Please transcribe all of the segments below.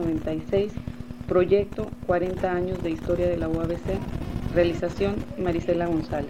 1996, proyecto 40 años de historia de la UABC, realización Marisela González.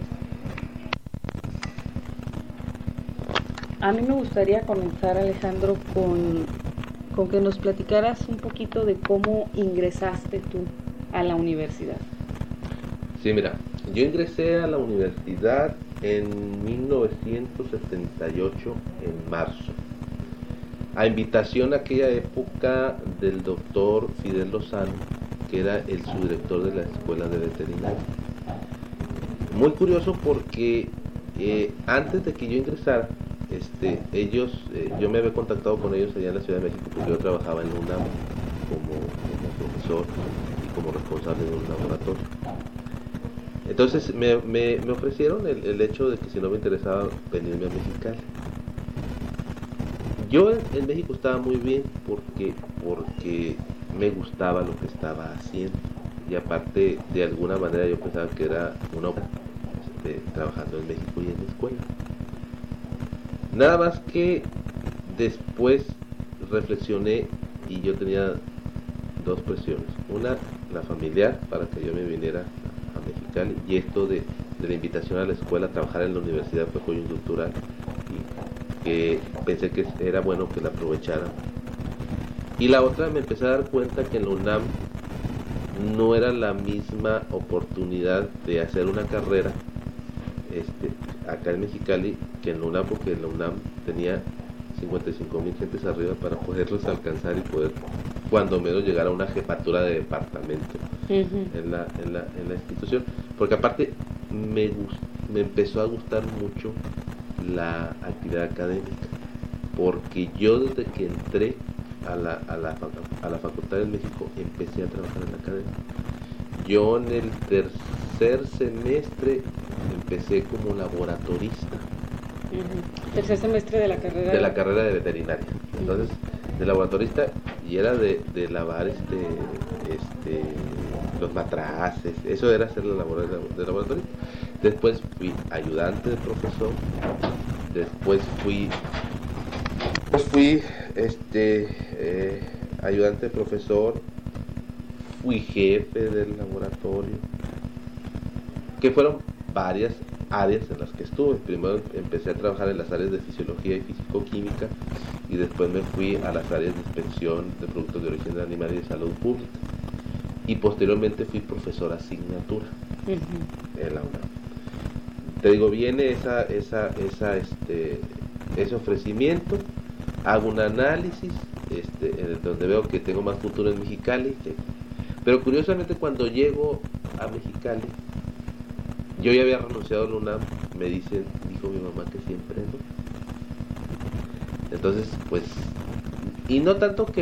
A mí me gustaría comenzar, Alejandro, con que nos platicaras un poquito de cómo ingresaste tú a la universidad. Sí, mira, yo ingresé a la universidad en 1978, en marzo, a invitación aquella época del doctor Fidel Lozano, que era el subdirector de la Escuela de Veterinaria. Muy curioso porque antes de que yo ingresara, yo me había contactado con ellos allá en la Ciudad de México porque yo trabajaba en la UNAM como profesor y como responsable de un laboratorio. Entonces me ofrecieron el hecho de que si no me interesaba venirme a Mexicali. Yo en México estaba muy bien porque me gustaba lo que estaba haciendo y aparte de alguna manera yo pensaba que era una obra trabajando en México y en la escuela. Nada más que después reflexioné y yo tenía dos presiones. Una, la familiar, para que yo me viniera a Mexicali, y esto de la invitación a la escuela a trabajar en la universidad fue coyuntural y que pensé que era bueno que la aprovechara. Y la otra, me empecé a dar cuenta que en la UNAM no era la misma oportunidad de hacer una carrera acá en Mexicali que en la UNAM, porque en la UNAM tenía 55,000 gentes arriba para poderlos alcanzar y poder cuando menos llegar a una jefatura de departamento en la institución, porque aparte me empezó a gustar mucho la actividad académica, porque yo desde que entré a la Facultad de México empecé a trabajar en la academia. Yo en el tercer semestre empecé como laboratorista. Tercer semestre de la carrera. De la carrera de veterinaria. Entonces, de laboratorista, y era de lavar los matraces, eso era hacer la labor de laboratorista. Después fui ayudante de profesor, después fui ayudante de profesor, fui jefe del laboratorio, que fueron varias áreas en las que estuve. Primero empecé a trabajar en las áreas de fisiología y físico-química y después me fui a las áreas de inspección de productos de origen animal y de salud pública, y posteriormente fui profesor asignatura en la UNAM. Te digo, viene ese ofrecimiento, hago un análisis donde veo que tengo más futuro en Mexicali, pero curiosamente cuando llego a Mexicali, yo ya había renunciado a la UNAM, dijo mi mamá que siempre no. Entonces, pues, y no tanto que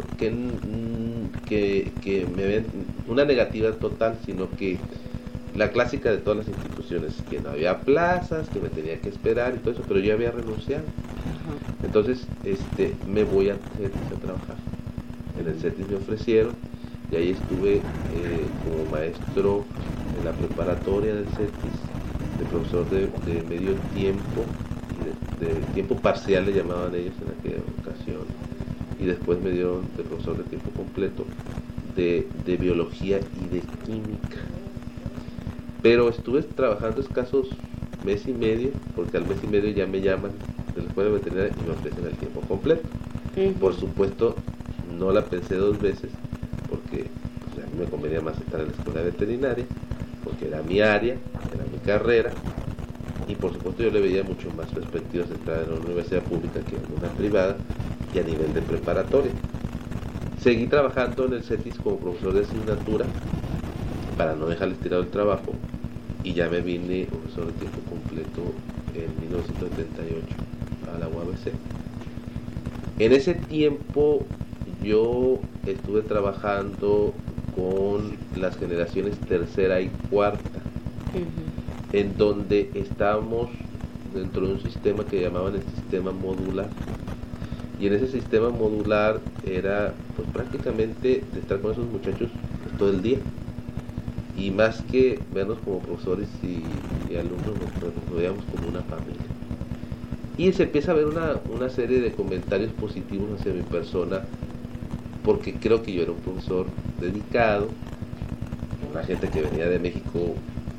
me ven una negativa total, sino que la clásica de todas las instituciones, que no había plazas, que me tenía que esperar y todo eso, pero yo había renunciado. Entonces, me voy a CETIS a trabajar. En el CETIS me ofrecieron y ahí estuve como maestro en la preparatoria del CETIS, de profesor de medio tiempo, y de tiempo parcial le llamaban ellos en aquella ocasión, y después me dieron de profesor de tiempo completo de biología y de química. Pero estuve trabajando escasos mes y medio, porque al mes y medio ya me llaman de la escuela veterinaria y me ofrecen el tiempo completo. Por supuesto, no la pensé dos veces, porque pues, a mí me convenía más estar en la escuela veterinaria, porque era mi área, era mi carrera, y por supuesto yo le veía mucho más perspectivas de estar en una universidad pública que en una privada, y a nivel de preparatoria. Seguí trabajando en el CETIS como profesor de asignatura para no dejarles tirado el trabajo, y ya me vine profesor de tiempo completo en 1978 a la UABC. En ese tiempo yo estuve trabajando con las generaciones tercera y cuarta, en donde estábamos dentro de un sistema que llamaban el sistema modular, y en ese sistema modular era pues prácticamente de estar con esos muchachos pues, todo el día, y más que vernos como profesores y alumnos, nos veíamos como una familia. Y se empieza a ver una serie de comentarios positivos hacia mi persona porque creo que yo era un profesor dedicado, una gente que venía de México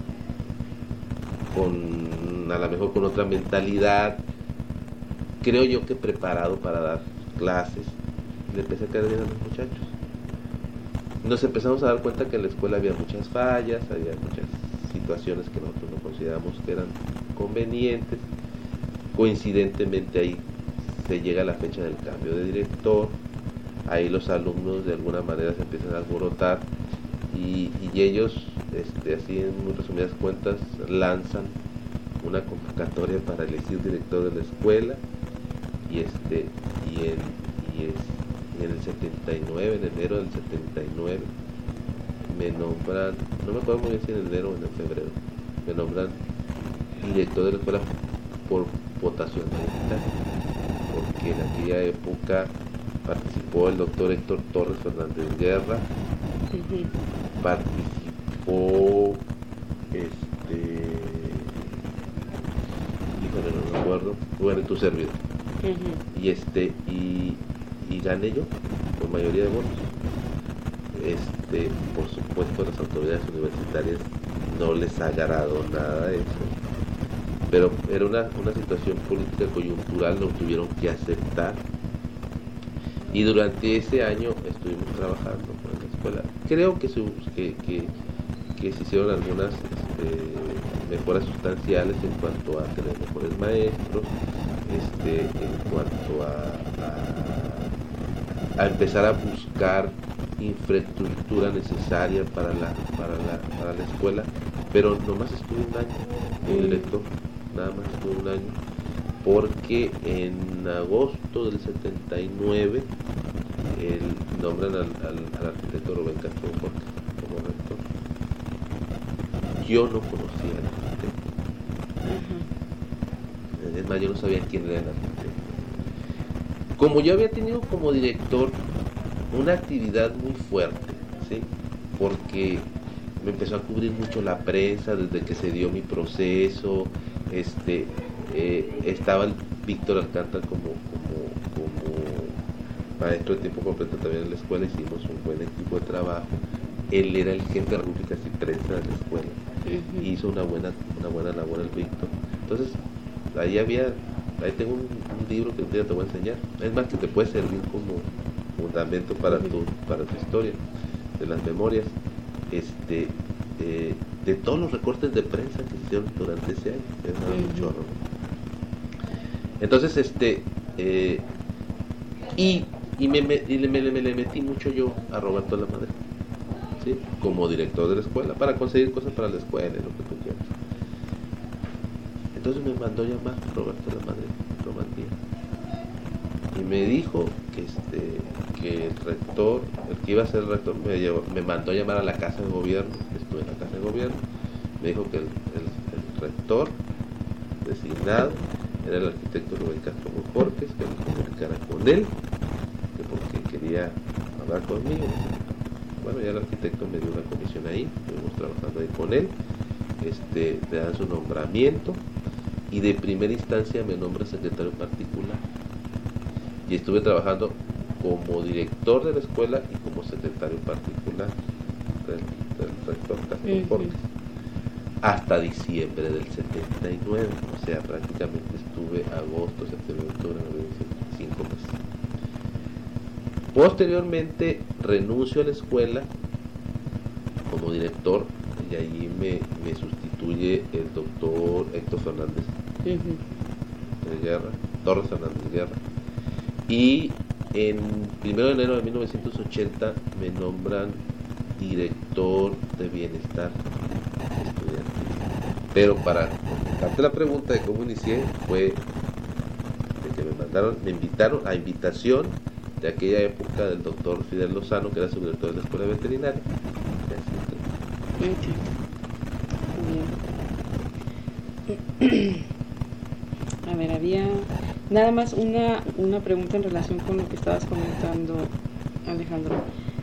a lo mejor con otra mentalidad, creo yo que preparado para dar clases. Le empecé a caer bien a los muchachos. Nos empezamos a dar cuenta que en la escuela había muchas fallas, había muchas situaciones que nosotros no consideramos que eran convenientes. Coincidentemente ahí se llega a la fecha del cambio de director, ahí los alumnos de alguna manera se empiezan a alborotar y ellos, así en muy resumidas cuentas, lanzan una convocatoria para elegir director de la escuela y en el 79, en enero del 79, me nombran, no me acuerdo muy bien si en enero o en febrero, me nombran director de la escuela por votación mayoritaria, porque en aquella época participó el doctor Héctor Torres Fernández Guerra, participó híjole, no me acuerdo, bueno, tu servidor, y gané yo por mayoría de votos. Por supuesto, a las autoridades universitarias no les agradó nada de eso, pero era una situación política coyuntural, lo tuvieron que aceptar, y durante ese año estuvimos trabajando en la escuela. Creo que se hicieron algunas mejoras sustanciales en cuanto a tener mejores maestros, en cuanto a empezar a buscar infraestructura necesaria para la escuela, pero nomás estuve un año como director, nada más estuve un año, porque en agosto del 79 nombran al arquitecto Rubén Castro Borges como rector. Yo no conocía al arquitecto, es más, yo no sabía quién era el arquitecto. Como yo había tenido como director una actividad muy fuerte, ¿sí? Porque me empezó a cubrir mucho la prensa desde que se dio mi proceso, estaba el Víctor Alcántara como maestro de tiempo completo también en la escuela, hicimos un buen equipo de trabajo. Él era el jefe de rúbricas y prensa de la escuela, hizo una buena labor el Víctor. Entonces ahí tengo un libro que un día te voy a enseñar, es más, que te puede servir como fundamento para tu historia de las memorias, de todos los recortes de prensa que se hicieron durante ese año. Es un chorro. Entonces le metí mucho yo a Roberto Lamadrid, ¿sí? Como director de la escuela, para conseguir cosas para la escuela y lo que tú quieras. Entonces me mandó llamar Roberto Lamadrid, Romandía, y me dijo que el rector, el que iba a ser el rector, me mandó a llamar a la casa de gobierno. Estuve en la casa de gobierno, me dijo que el rector designado era el arquitecto Rubén Castro Borges, que me comunicara con él, que porque quería hablar conmigo. Bueno, ya el arquitecto me dio una comisión ahí, estuvimos trabajando ahí con él, le dan su nombramiento, y de primera instancia me nombra secretario particular, y estuve trabajando como director de la escuela y como secretario particular del rector Castro Borges hasta diciembre del 79, o sea, prácticamente estuve agosto, septiembre, octubre, noviembre, 5 meses. Posteriormente renuncio a la escuela como director, y allí me sustituye el doctor Héctor Fernández Guerra, Torres Fernández Guerra, y en 1 de enero de 1980 me nombran director de bienestar estudiantil. Pero para contestarte la pregunta de cómo inicié, fue de que me invitaron a invitación de aquella época del doctor Fidel Lozano, que era subdirector de la escuela veterinaria. A ver, había nada más una pregunta en relación con lo que estabas comentando, Alejandro.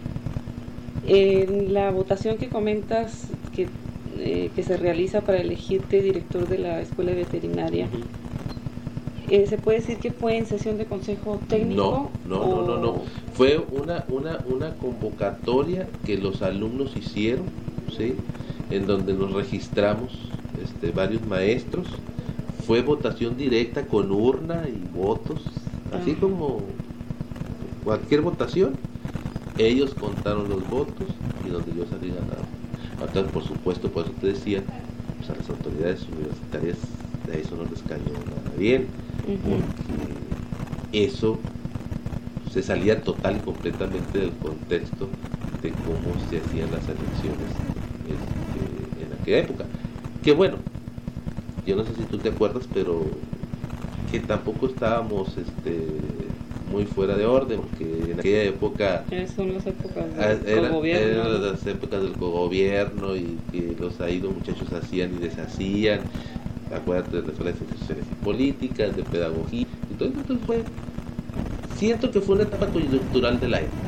En la votación que comentas que se realiza para elegirte director de la escuela veterinaria, ¿se puede decir que fue en sesión de consejo técnico? No. Fue una convocatoria que los alumnos hicieron, ¿sí? En donde nos registramos varios maestros. Fue votación directa con urna y votos, así como cualquier votación. Ellos contaron los votos y donde yo salí ganado. Entonces, por supuesto, por eso te decía, pues a las autoridades universitarias de eso no les cayó nada bien, porque eso se salía total y completamente del contexto de cómo se hacían las elecciones en aquella época. Que bueno, yo no sé si tú te acuerdas, pero que tampoco estábamos muy fuera de orden, porque en aquella época son las épocas del cogobierno. Eran las épocas del cogobierno y que los ahídos muchachos hacían y deshacían. Acuérdate de las instituciones políticas, de pedagogía, entonces siento que fue una etapa coyuntural de la época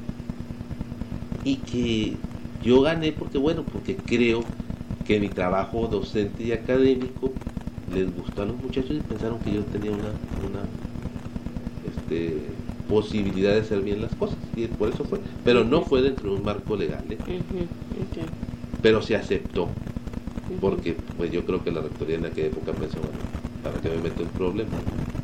y que yo gané porque creo que mi trabajo docente y académico les gustó a los muchachos y pensaron que yo tenía una posibilidad de hacer bien las cosas, y por eso fue, pero no fue dentro de un marco legal, pero se aceptó, porque pues yo creo que la rectoría en aquella época pensó, bueno, para que me meto en problemas.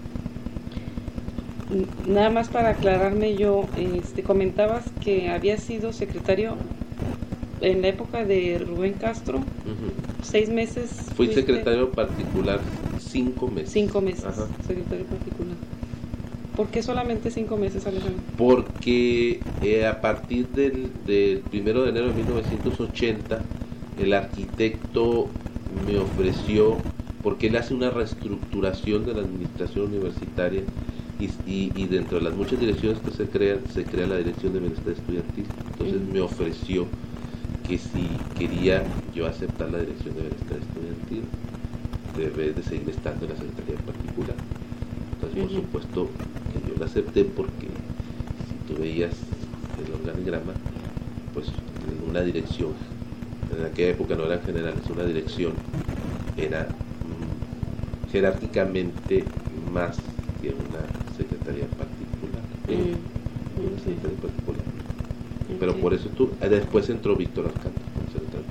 Nada más para aclararme yo, comentabas que había sido secretario en la época de Rubén Castro, 6 meses. Fui secretario particular 5 meses. 5 meses, secretario particular. ¿Por qué solamente 5 meses, Alejandro? Porque a partir del 1 de enero de 1980, el arquitecto me ofreció, porque él hace una reestructuración de la administración universitaria y dentro de las muchas direcciones que se crea la Dirección de Bienestar Estudiantil. Entonces me ofreció que si quería yo aceptar la Dirección de Bienestar Estudiantil, debe de seguir estando en la Secretaría particular. Entonces, por supuesto que yo la acepté, porque si tú veías el organigrama, pues una dirección, en aquella época no eran generales, una dirección era jerárquicamente más que una secretaría particular. Una secretaría particular. Pero por eso después entró Víctor Alcántara como secretario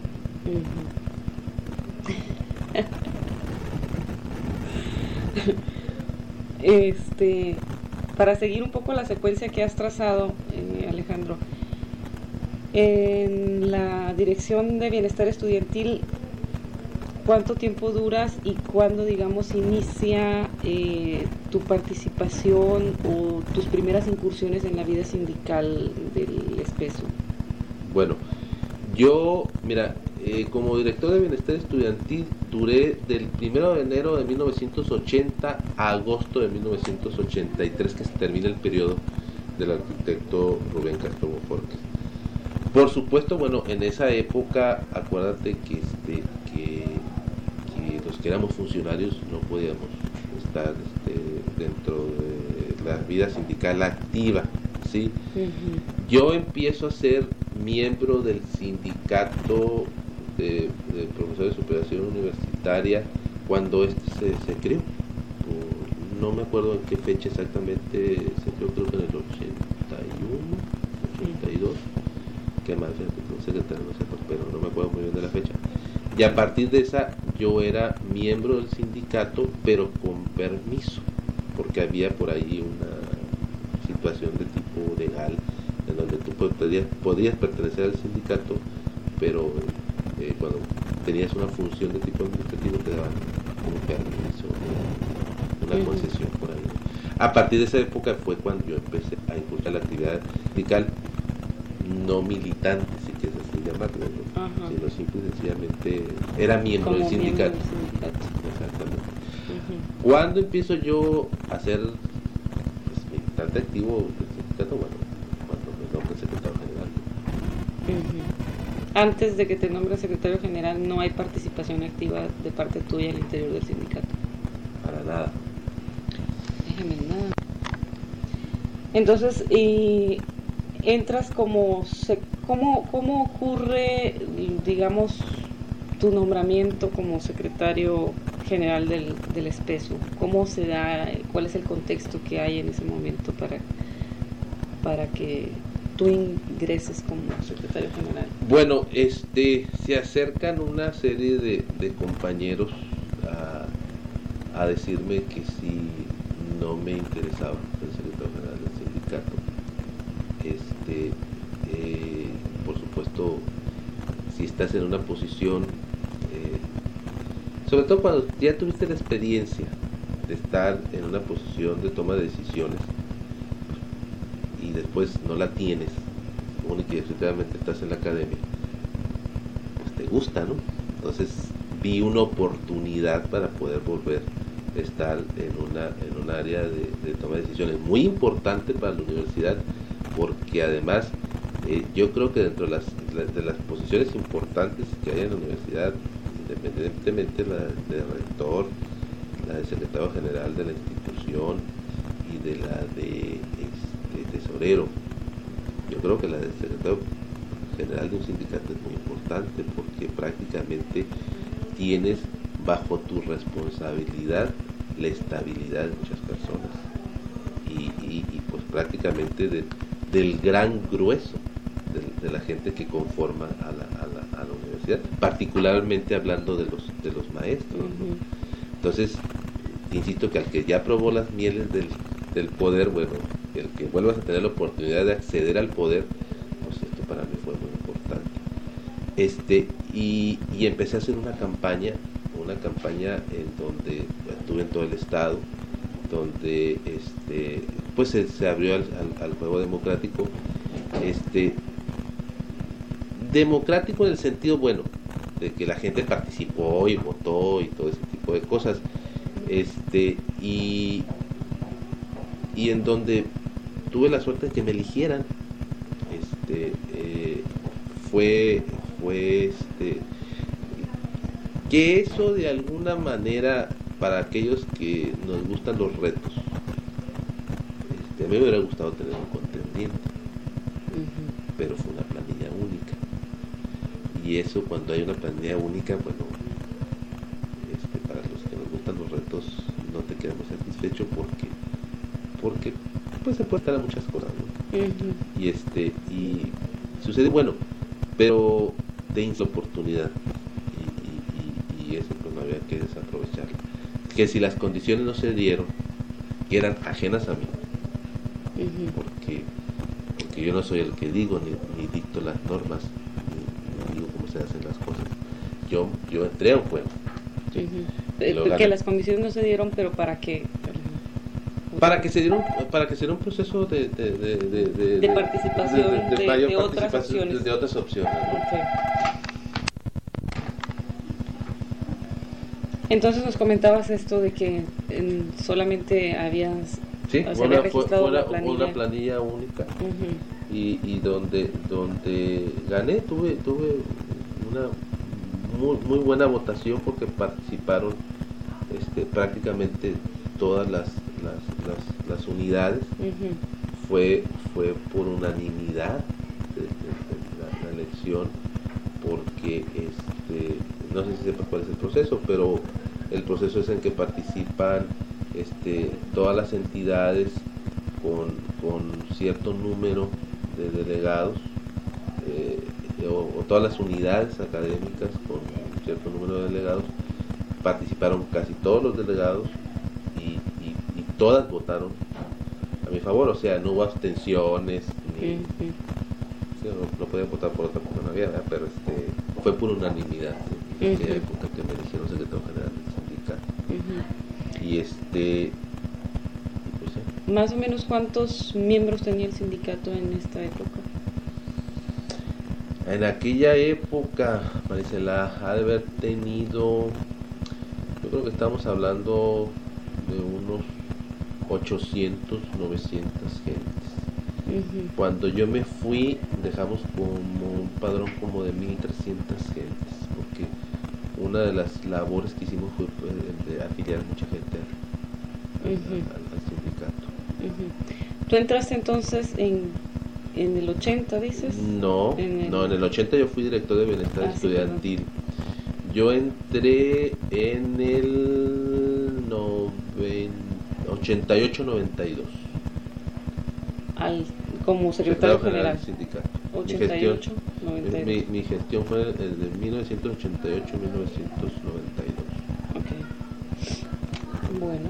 particular. Para seguir un poco la secuencia que has trazado, Alejandro, en la Dirección de Bienestar Estudiantil, ¿cuánto tiempo duras y cuándo, digamos, inicia tu participación o tus primeras incursiones en la vida sindical del ESPESU? Bueno, yo, mira, como director de Bienestar Estudiantil duré del 1 de enero de 1980 a agosto de 1983, que se termina el periodo del arquitecto Rubén Castro Boforquez. Por supuesto, bueno, en esa época, acuérdate que los que éramos funcionarios no podíamos estar dentro de la vida sindical activa, ¿sí? Yo empiezo a ser miembro del sindicato de profesores de superación universitaria cuando se creó. No me acuerdo en qué fecha exactamente se creó, creo que en el 81, 82, que más secretario, no sé, pero no me acuerdo muy bien de la fecha. Y a partir de esa yo era miembro del sindicato, pero con permiso, porque había por ahí una situación de tipo legal en donde tú podías pertenecer al sindicato, pero cuando tenías una función de tipo administrativo te daban un permiso, una concesión por ahí. A partir de esa época fue cuando yo empecé a impulsar la actividad sindical no militante, si quieres así llamarlo, ¿no? Sino simple y sencillamente era miembro del sindicato. Exactamente. ¿Cuándo empiezo yo a ser militante activo del sindicato? Bueno, cuando me nombran secretario general. Antes de que te nombres secretario general, no hay participación activa de parte tuya al interior del sindicato. Para nada. Déjame nada. Entonces, entras ¿cómo ocurre, digamos, tu nombramiento como secretario general del ESPESU? ¿Cómo se da? ¿Cuál es el contexto que hay en ese momento para que tú ingreses como secretario general? Bueno, se acercan una serie de compañeros a decirme que si no me interesaba ser secretario general del sindicato. Por supuesto, si estás en una posición, sobre todo cuando ya tuviste la experiencia de estar en una posición de toma de decisiones y después no la tienes, única y exclusivamente estás en la academia, pues te gusta, ¿no? Entonces vi una oportunidad para poder volver a estar en un área de toma de decisiones muy importante para la universidad, porque además yo creo que dentro de las posiciones importantes que hay en la universidad, independientemente la de rector, la de secretario general de la institución y de la de tesorero, yo creo que la de secretario general de un sindicato es muy importante, porque prácticamente tienes bajo tu responsabilidad la estabilidad de muchas personas y pues prácticamente del gran grueso de la gente que conforma a la universidad, particularmente hablando de los maestros, ¿no? Entonces, insisto que al que ya probó las mieles del poder, bueno, el que vuelvas a tener la oportunidad de acceder al poder, pues esto para mí fue muy importante. Y empecé a hacer una campaña en donde estuve en todo el estado, donde pues se abrió al juego democrático, democrático en el sentido bueno, de que la gente participó y votó y todo ese tipo de cosas, y en donde tuve la suerte de que me eligieran. Fue que eso de alguna manera, para aquellos que nos gustan los retos, a mí me hubiera gustado tener un contendiente, pero fue una planilla única, y eso, cuando hay una planilla única, bueno, para los que nos gustan los retos no te quedamos satisfechos porque pues se puede estar a muchas cosas, ¿no? Y sucede, bueno, pero te hizo oportunidad y eso pues no había que desaprovecharlo, que si las condiciones no se dieron, que eran ajenas a mí, porque yo no soy el que digo ni dicto las normas ni digo cómo se hacen las cosas, yo entré a un juego, ¿sí? Que las condiciones no se dieron, pero para que se diera un proceso de participación de mayor de otras participación opciones. de otras opciones, ¿no? Okay. Entonces nos comentabas esto de que solamente habías registrado una planilla única, y donde gané, tuve una muy buena votación, porque participaron prácticamente todas las unidades. Fue por unanimidad la elección, porque no sé si sepas cuál es el proceso, pero el proceso es en que participan todas las entidades con cierto número de delegados, o todas las unidades académicas con cierto número de delegados. Participaron casi todos los delegados y todas votaron a mi favor, o sea, no hubo abstenciones ni no podían votar por otra cosa, no había, ¿verdad? Pero fue por unanimidad en aquella época que me eligieron secretario general del sindicato. Y pues, más o menos ¿cuántos miembros tenía el sindicato en esta época? En aquella época, Marisela, ha de haber tenido, yo creo que estamos hablando de unos 800, 900 gentes. Cuando yo me fui, dejamos como un padrón como de 1300 gentes, porque una de las labores que hicimos fue de afiliar mucha gente al sindicato. ¿Tú entraste entonces en el 80, dices? No, en el 80 yo fui director de bienestar estudiantil. Sí, yo entré en el 88-92. como secretario general del sindicato. 88, 92. Mi gestión fue de 1988 a 1992. Ok. Bueno.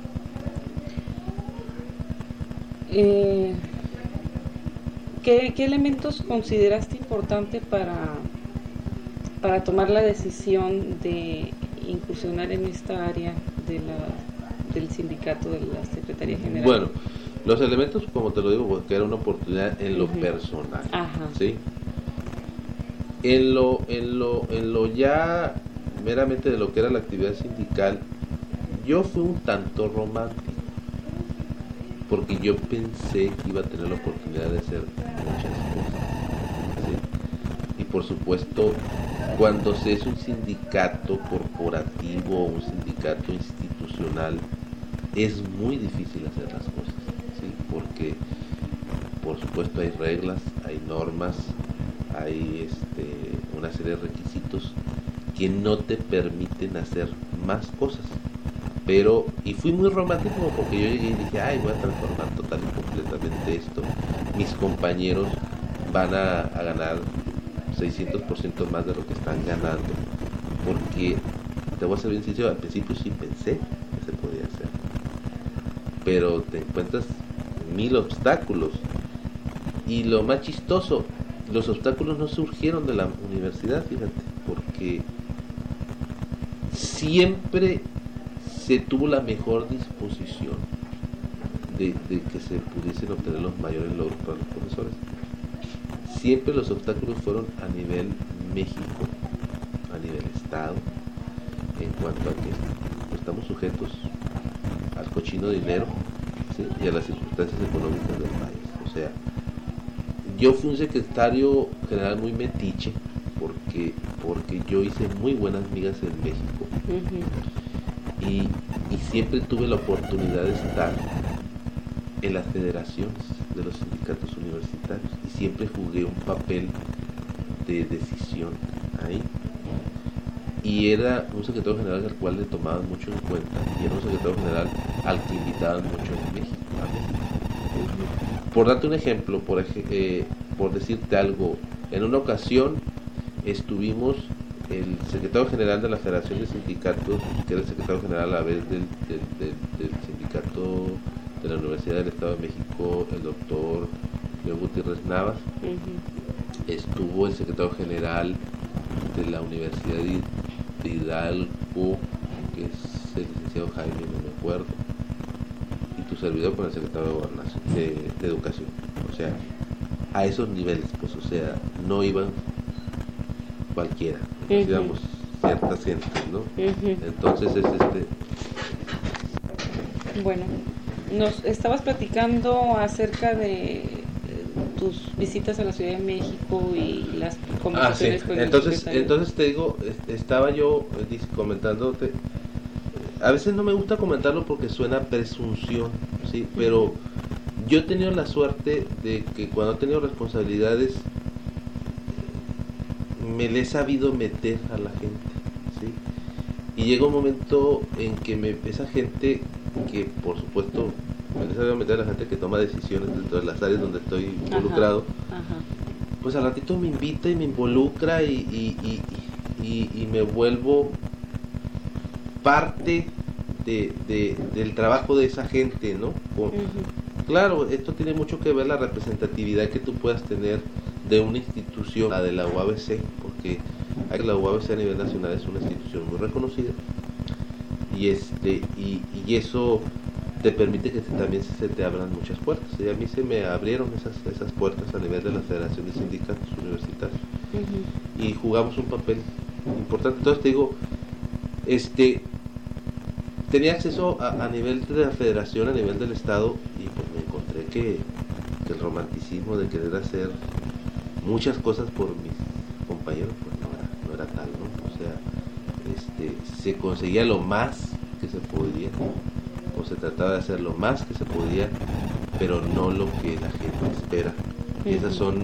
¿Qué elementos consideraste importante para tomar la decisión de incursionar en esta área del sindicato de la Secretaría General? Bueno, los elementos, como te lo digo, porque era una oportunidad en lo personal. Ajá. ¿Sí? En lo ya meramente de lo que era la actividad sindical, yo fui un tanto romántico, porque yo pensé que iba a tener la oportunidad de hacer muchas cosas. ¿Sí? Y por supuesto, cuando se es un sindicato corporativo o un sindicato institucional, es muy difícil hacer las cosas, ¿sí? Porque por supuesto hay reglas, hay normas, hay una serie de requisitos que no te permiten hacer más cosas. Pero, y fui muy romántico porque yo llegué y dije, ay, voy a transformar total y completamente esto. Mis compañeros van a ganar 600% más de lo que están ganando. Porque, te voy a ser bien sincero, al principio sí pensé que se podía hacer. Pero te encuentras 1000 obstáculos. Y lo más chistoso, los obstáculos no surgieron de la universidad, fíjate, porque siempre se tuvo la mejor disposición de que se pudiesen obtener los mayores logros para los profesores. Siempre los obstáculos fueron a nivel México, a nivel Estado, en cuanto a que estamos sujetos al cochino dinero, ¿sí? Y a las circunstancias económicas del país. O sea, yo fui un secretario general muy metiche porque yo hice muy buenas migas en México. Y siempre tuve la oportunidad de estar en las federaciones de los sindicatos universitarios y siempre jugué un papel de decisión ahí. Y era un secretario general al cual le tomaban mucho en cuenta y era un secretario general al que invitaban mucho en México, a México. Por darte un ejemplo, por decirte algo, en una ocasión estuvimos el secretario general de la Federación de Sindicatos, que era el secretario general a la vez del sindicato de la Universidad del Estado de México, el doctor León Gutiérrez Navas. Estuvo el secretario general de la Universidad de Hidalgo, que es el licenciado Jaime, no me acuerdo, y tu servidor con el secretario de Gobernación, de Educación. O sea, a esos niveles, pues, o sea, no iban cualquiera, digamos, ciertas gentes, ¿no? Entonces es Bueno, nos estabas platicando acerca de tus visitas a la Ciudad de México y las conversaciones con el secretario. Entonces te digo, estaba yo comentándote, a veces no me gusta comentarlo porque suena presunción, ¿sí? Pero yo he tenido la suerte de que cuando he tenido responsabilidades me le he sabido meter a la gente, ¿sí? Y llega un momento en que esa gente que por supuesto me le he sabido meter a la gente que toma decisiones dentro de las áreas donde estoy involucrado, pues al ratito me invita y me involucra y me vuelvo parte del trabajo de esa gente, ¿no? Claro, esto tiene mucho que ver la representatividad que tú puedas tener de una institución, la de la UABC, porque la UABC a nivel nacional es una institución muy reconocida y eso te permite que también se te abran muchas puertas. Y a mí se me abrieron esas puertas a nivel de la Federación de Sindicatos Universitarios y jugamos un papel importante. Entonces te digo, tenía acceso a nivel de la federación, a nivel del estado, y pues me encontré que el romanticismo de querer hacer muchas cosas por mis compañeros pues no era tal, ¿no? O sea, se conseguía lo más que se podía, o se trataba de hacer lo más que se podía, pero no lo que la gente espera. Y esas son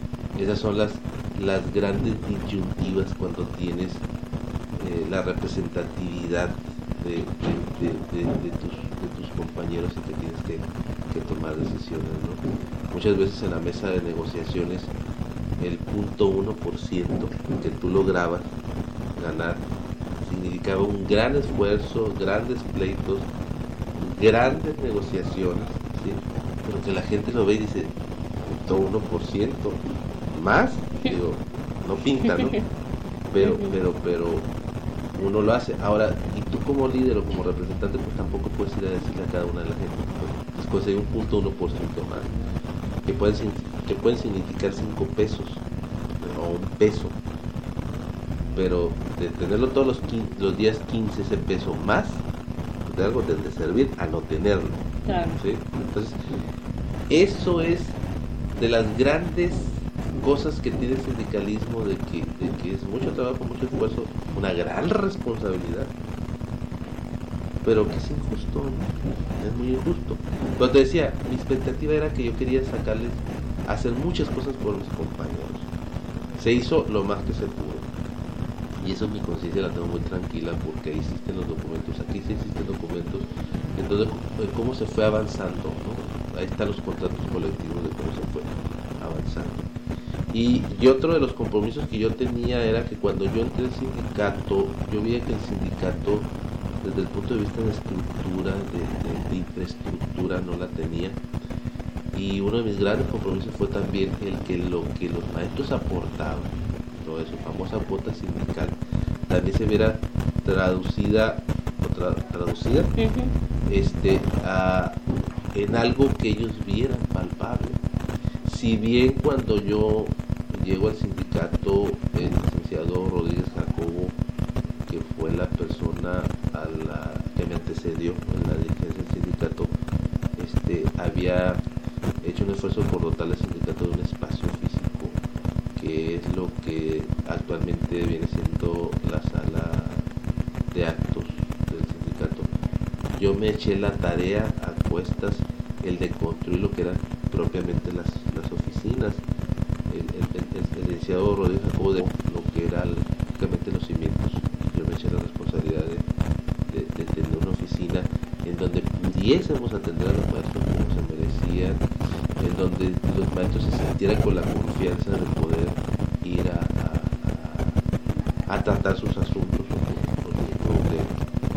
las grandes disyuntivas cuando tienes la representatividad de tus compañeros y que tienes que tomar decisiones, ¿no? Muchas veces en la mesa de negociaciones el 0.1% que tú lograbas ganar significaba un gran esfuerzo, grandes pleitos, grandes negociaciones, ¿sí? Pero que la gente lo ve y dice, 0.1% más, digo, no pinta, ¿no? Pero uno lo hace. Ahora, y tú como líder o como representante, pues tampoco puedes ir a decirle a cada una de la gente, pues conseguir un 0.1% más, que pueden significar 5 pesos o un peso, pero de tenerlo todos los días 15 ese peso más, pues de algo debe de servir a no tenerlo. Claro. ¿Sí? Entonces, eso es de las grandes cosas que tiene el sindicalismo, de que es mucho trabajo, mucho esfuerzo, una gran responsabilidad, pero que es injusto, ¿no? Es muy injusto. Cuando te decía, mi expectativa era que yo quería sacarles, hacer muchas cosas por mis compañeros. Se hizo lo más que se pudo. Y eso mi conciencia la tengo muy tranquila, porque ahí existen los documentos, aquí sí existen documentos, entonces cómo se fue avanzando, ¿no? Ahí están los contratos colectivos de cómo se fue avanzando. Y otro de los compromisos que yo tenía era que cuando yo entré al sindicato, yo veía que el sindicato, desde el punto de vista de estructura, de infraestructura, no la tenía. Y uno de mis grandes compromisos fue también el que lo que los maestros aportaban, toda esa famosa cuota sindical, también se viera traducida en algo que ellos vieran palpable. Si bien cuando yo llego al sindicato, el licenciado Rodríguez Jacobo, que fue la persona que me antecedió en la dirigencia del sindicato, había hecho un esfuerzo por dotarle al sindicato de un espacio físico, que es lo que actualmente viene siendo la sala de actos del sindicato. Yo me eché la tarea a cuestas el de construir lo que eran propiamente las oficinas. El licenciado Rodríguez Jacobo de lo que eran prácticamente los cimientos. Yo me eché la responsabilidad de tener una oficina en donde pudiésemos atender a los maestros como se merecían, en donde los maestros se sintieran con la confianza de poder ir a tratar sus asuntos o sus problemas.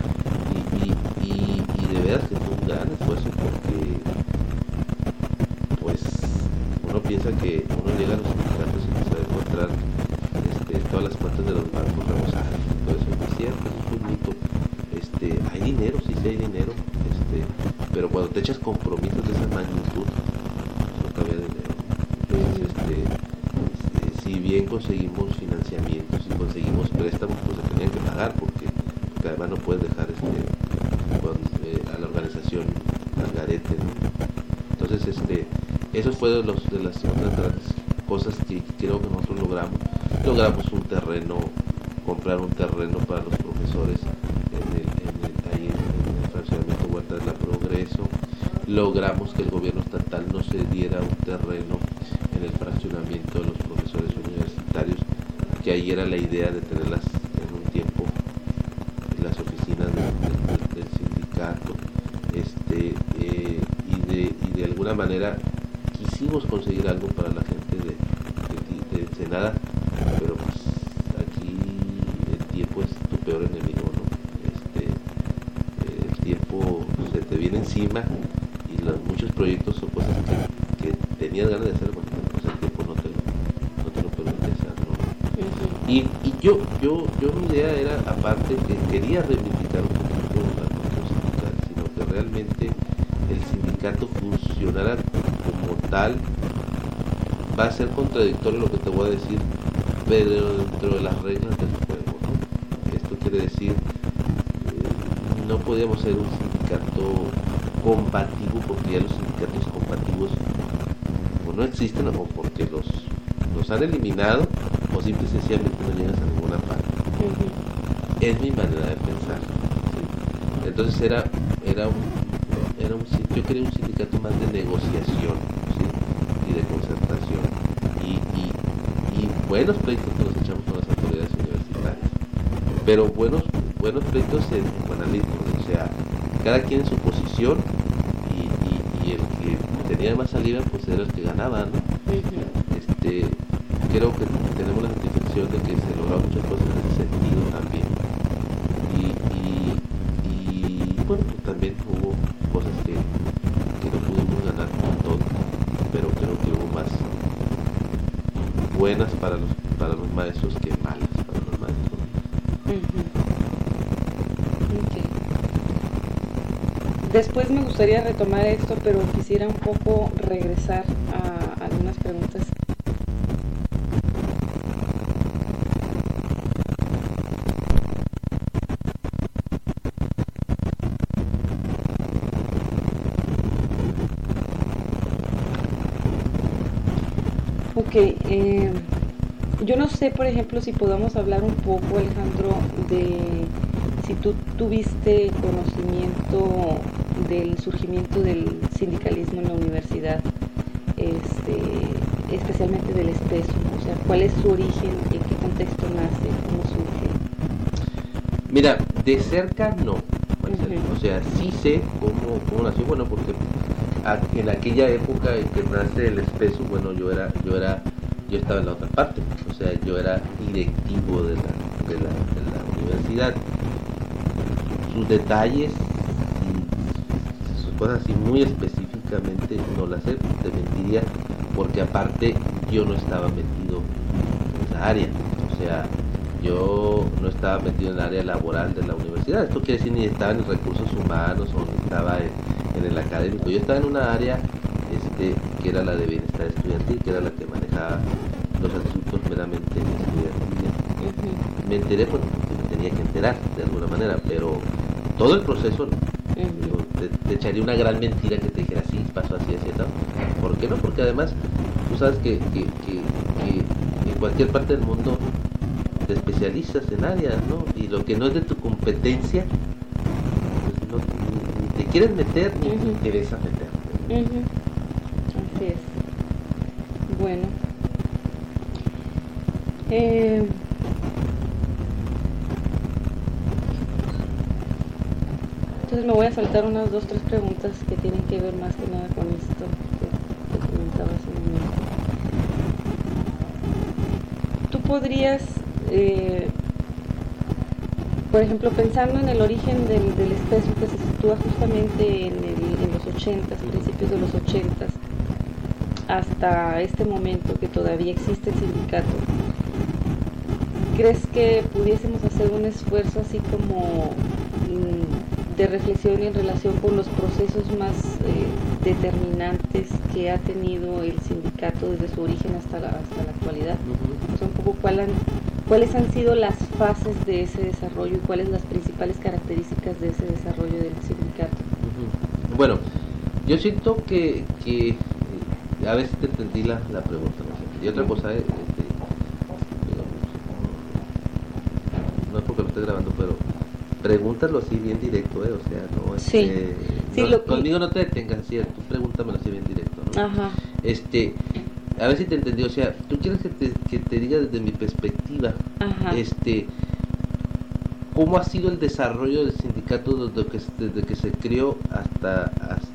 Y de veras que fue un gran esfuerzo, porque pues uno piensa que uno llega a los sindicatos y se va a encontrar todas las puertas de los bancos rebosadas, todo eso es cierto, es muy bonito. Hay dinero, sí hay dinero, pero cuando te echas compromisos de esa magnitud, no cabe dinero. Entonces, si bien conseguimos financiamientos y conseguimos préstamos, pues se tenían que pagar, porque además no puedes dejar a la organización al garete, ¿no? Entonces, eso fue de las otras grandes cosas que creo que nosotros logramos. Logramos un terreno, comprar un terreno para los profesores ahí en el fraccionamiento Huerta de la Progreso. Logramos que el gobierno estatal nos cediera un terreno en el fraccionamiento de los profesores universitarios, que ahí era la idea de tenerlas en un tiempo, las oficinas del sindicato, y de alguna manera quisimos conseguir algo para la gente de Ensenada, pero pues aquí el tiempo es tu peor enemigo, ¿no? El tiempo se te viene encima, y muchos proyectos son cosas que tenías ganas de hacer, bueno, pues el tiempo no te lo permite hacer, ¿no? Y yo mi idea era, aparte, que quería reivindicar un poquito la cuestión sindical, sino que realmente el sindicato funcionara como tal. Va a ser contradictorio lo que te voy a decir, pero dentro de las reglas del juego, ¿no? Esto quiere decir, no podíamos ser un sindicato combativo, porque ya los sindicatos combativos o no existen, o porque los han eliminado, o simple y sencillamente no llegas a ninguna parte. Es mi manera de pensar, ¿sí? Entonces yo quería un sindicato más de negociación, ¿sí? Y de concertación, y buenos pleitos que nos echamos con las autoridades universitarias, pero buenos pleitos en analismo, o sea, cada quien en su posición, y y el que tenía más saliva pues era el que ganaba, ¿no? Creo que tenemos la satisfacción de que se lograron muchas cosas en ese sentido también. Y bueno, pues también hubo cosas que no pudimos ganar con todo, pero creo que hubo más buenas para los maestros que malas para los maestros. Okay. Después me gustaría retomar esto, pero quisiera un poco regresar a algunas preguntas. Yo no sé, por ejemplo, si podamos hablar un poco, Alejandro, de si tú tuviste conocimiento del surgimiento del sindicalismo en la universidad, especialmente del ESPESU, o sea, ¿cuál es su origen, en qué contexto nace, cómo surge? Mira, de cerca no, Marcelo. O sea, sí sé cómo nació, bueno, porque en aquella época en que nace el ESPESU, bueno, yo estaba en la otra parte, o sea, yo era directivo de la universidad. Sus detalles y sus cosas así muy específicamente no las sé, te mentiría, porque aparte yo no estaba metido en esa área, o sea, yo no estaba metido en el área laboral de la universidad. Esto quiere decir ni estaba en recursos humanos o ni estaba en el académico. Yo estaba en una área que era la de bienestar estudiantil, que era la que manejaba los asuntos meramente estudiantiles. Me enteré porque me tenía que enterar de alguna manera, pero todo el proceso te echaría una gran mentira que te dijera sí, pasó así, así, tal. ¿Por qué no? Porque además tú sabes que en cualquier parte del mundo te especializas en áreas, ¿no? Y lo que no es de tu competencia, pues ni te quieres meter ni te interesa meter. Así es. Bueno. Entonces me voy a saltar unas 2, 3 preguntas que tienen que ver más que nada con esto que comentaba hace un momento. Tú podrías, por ejemplo, pensando en el origen del ESPESU, que se sitúa justamente en los 80s, principios de los 80s, hasta este momento que todavía existe el sindicato, ¿crees que pudiésemos hacer un esfuerzo así como de reflexión en relación con los procesos más determinantes que ha tenido el sindicato desde su origen hasta la actualidad? O sea, un poco cuáles han sido las fases de ese desarrollo y cuáles las principales características de ese desarrollo del sindicato. Bueno, yo siento que a veces te entendí la pregunta, ¿no? Y otra cosa es, no es porque lo esté grabando, pero pregúntalo así bien directo, o sea, no, sí, conmigo no te detengas, así, tú pregúntamelo así bien directo, ¿no? Ajá. A ver si te entendí, o sea, tú quieres que te diga desde mi perspectiva, ajá, cómo ha sido el desarrollo del sindicato desde que se creó hasta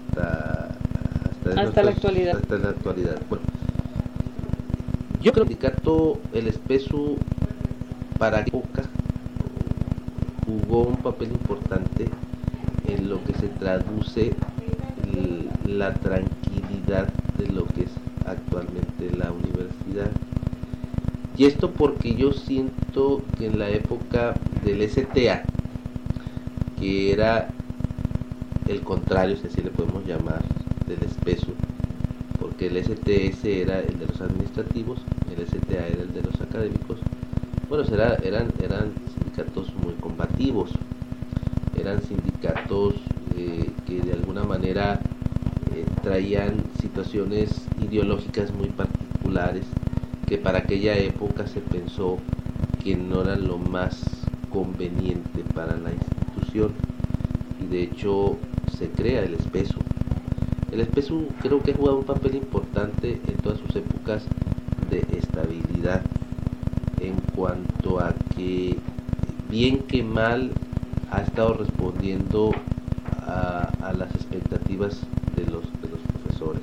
la actualidad. Hasta la actualidad. Bueno, yo creo que el sindicato, el ESPESU, para época jugó un papel importante en lo que se traduce la tranquilidad de lo que es actualmente la universidad. Y esto porque yo siento que en la época del STA, que era el contrario, si así le podemos llamar, del ESPESU, porque el STS era el de los administrativos, el STA era el de los académicos. Bueno, eran sindicatos muy combativos, eran sindicatos que de alguna manera traían situaciones ideológicas muy particulares que para aquella época se pensó que no eran lo más conveniente para la institución, y de hecho se crea el ESPESU. El ESPESU creo que ha jugado un papel importante en todas sus épocas de estabilidad, en cuanto a que bien que mal ha estado respondiendo a las expectativas de los profesores.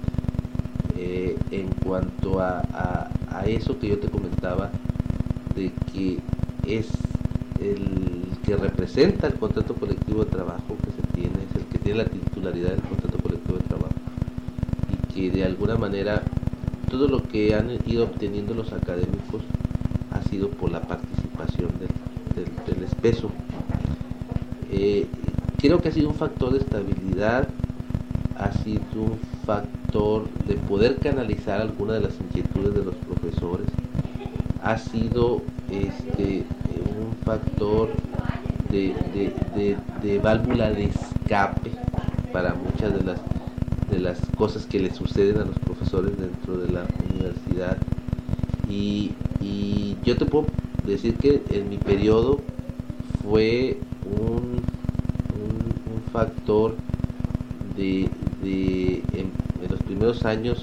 En cuanto a eso que yo te comentaba, de que es el que representa el contrato colectivo de trabajo que se tiene, es el que tiene la titularidad del contrato colectivo de trabajo, y que de alguna manera todo lo que han ido obteniendo los académicos ha sido por la participación del espeso. Creo que ha sido un factor de estabilidad, ha sido un factor de poder canalizar algunas de las inquietudes de los profesores, ha sido un factor de válvula de escape para muchas de las cosas que le suceden a los profesores dentro de la universidad. Y yo te puedo decir que en mi periodo fue un factor en los primeros años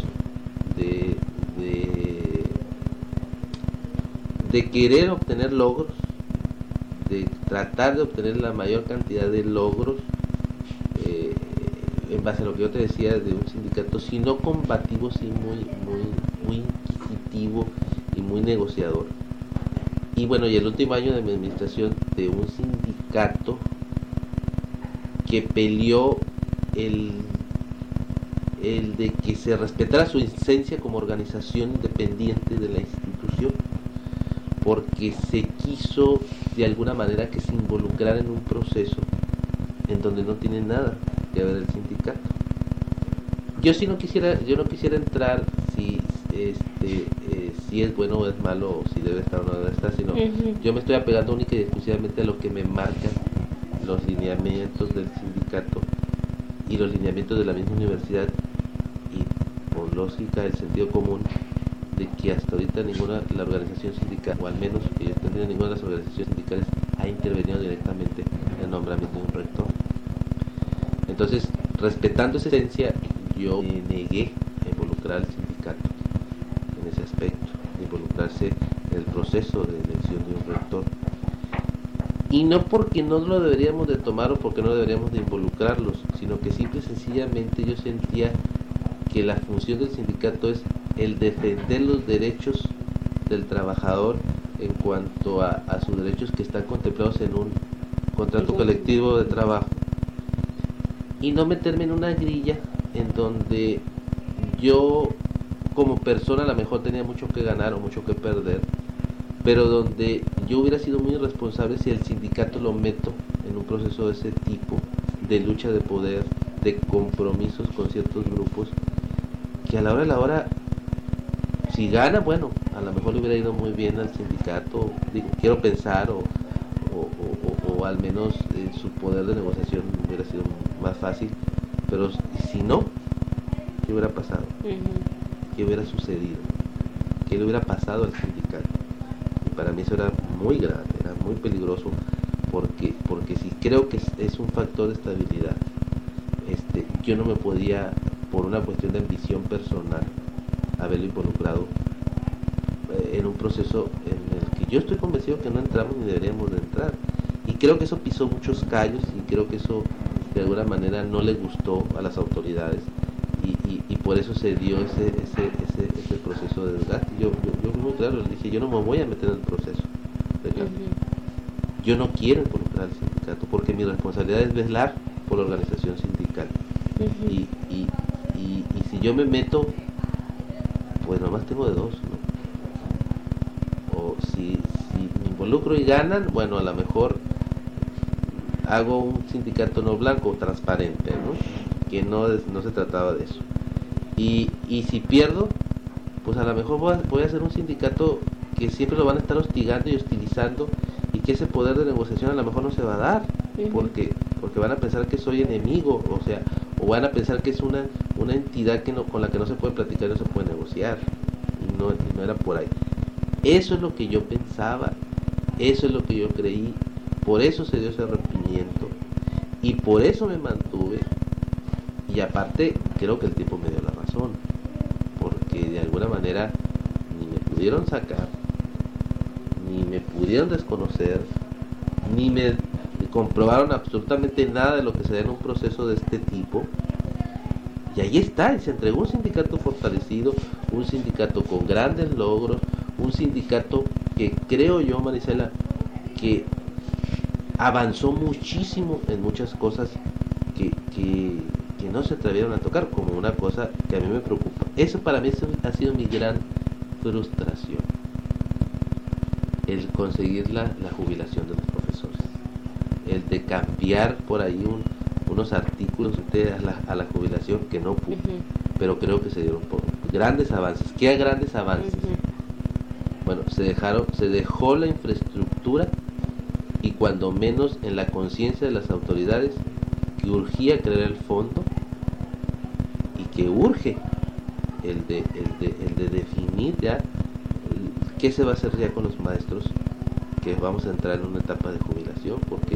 de querer obtener logros, de tratar de obtener la mayor cantidad de logros, en base a lo que yo te decía de un sindicato, si no combativo, sí muy inquisitivo y muy negociador. Y bueno, y el último año de mi administración, de un sindicato que peleó el de que se respetara su esencia como organización independiente de la institución, porque se quiso de alguna manera que se involucrara en un proceso en donde no tiene nada que ver el sindicato. Yo no quisiera entrar si es bueno o es malo, o si debe estar o no debe estar, sino yo me estoy apegando única y exclusivamente a lo que me marcan los lineamientos del sindicato y los lineamientos de la misma universidad, y por lógica del sentido común de que hasta ahorita la organización sindical, o al menos que yo entendido, ninguna de las organizaciones sindicales ha intervenido directamente en el nombramiento de un rector. Entonces, respetando esa esencia, yo me negué a involucrar al sindicato en ese aspecto, de involucrarse en el proceso de elección de un rector. Y no porque no lo deberíamos de tomar o porque no deberíamos de involucrarlos, sino que simple y sencillamente yo sentía que la función del sindicato es el defender los derechos del trabajador en cuanto a sus derechos que están contemplados en un contrato colectivo de trabajo, y no meterme en una grilla en donde yo como persona a lo mejor tenía mucho que ganar o mucho que perder, pero donde yo hubiera sido muy irresponsable si el sindicato lo meto en un proceso de ese tipo, de lucha de poder, de compromisos con ciertos grupos, que a la hora de la hora, si gana, bueno, a lo mejor le hubiera ido muy bien al sindicato, quiero pensar, o al menos su poder de negociación hubiera sido más fácil, pero si no, ¿qué hubiera pasado? ¿Qué hubiera sucedido? ¿Qué le hubiera pasado al sindicato? Y para mí eso era muy grave, era muy peligroso, porque si creo que es un factor de estabilidad, yo no me podía, por una cuestión de ambición personal, haberlo involucrado en un proceso en el que yo estoy convencido que no entramos ni deberíamos de entrar. Y creo que eso pisó muchos callos, y creo que eso de alguna manera no le gustó a las autoridades, y por eso se dio ese proceso de desgaste. Yo muy claro le dije, yo no me voy a meter en el proceso de cambio. Yo no quiero involucrar al sindicato, porque mi responsabilidad es velar por la organización sindical. Y si yo me meto, pues nomás tengo de dos, ¿no? O si me involucro y ganan, bueno, a lo mejor hago un sindicato no blanco, transparente, ¿no? Que no se trataba de eso. Y si pierdo, pues a lo mejor voy a hacer un sindicato que siempre lo van a estar hostigando y hostilizando, y que ese poder de negociación a lo mejor no se va a dar, porque van a pensar que soy enemigo, o van a pensar que es una entidad con la que no se puede platicar, no se puede negociar, y no era por ahí. Eso es lo que yo pensaba, eso es lo que yo creí, por eso se dio ese rompimiento, y por eso me mantuve. Y aparte, creo que el tiempo me dio la razón, porque de alguna manera ni me pudieron sacar, ni me pudieron desconocer, ni me comprobaron absolutamente nada de lo que se da en un proceso de este tipo. Y ahí está, y se entregó un sindicato fortalecido, un sindicato con grandes logros, un sindicato que creo yo, Marisela, que avanzó muchísimo en muchas cosas que no se atrevieron a tocar, como una cosa que a mí me preocupa. Eso para mí ha sido mi gran frustración, el conseguir la jubilación de los profesores, el de cambiar por ahí unos artículos a la jubilación que no pude, pero creo que se dieron por grandes avances. ¿Qué grandes avances? Bueno, se dejó la infraestructura, y cuando menos en la conciencia de las autoridades, que urgía crear el fondo, y que urge el de definir ya qué se va a hacer ya con los maestros, que vamos a entrar en una etapa de jubilación, porque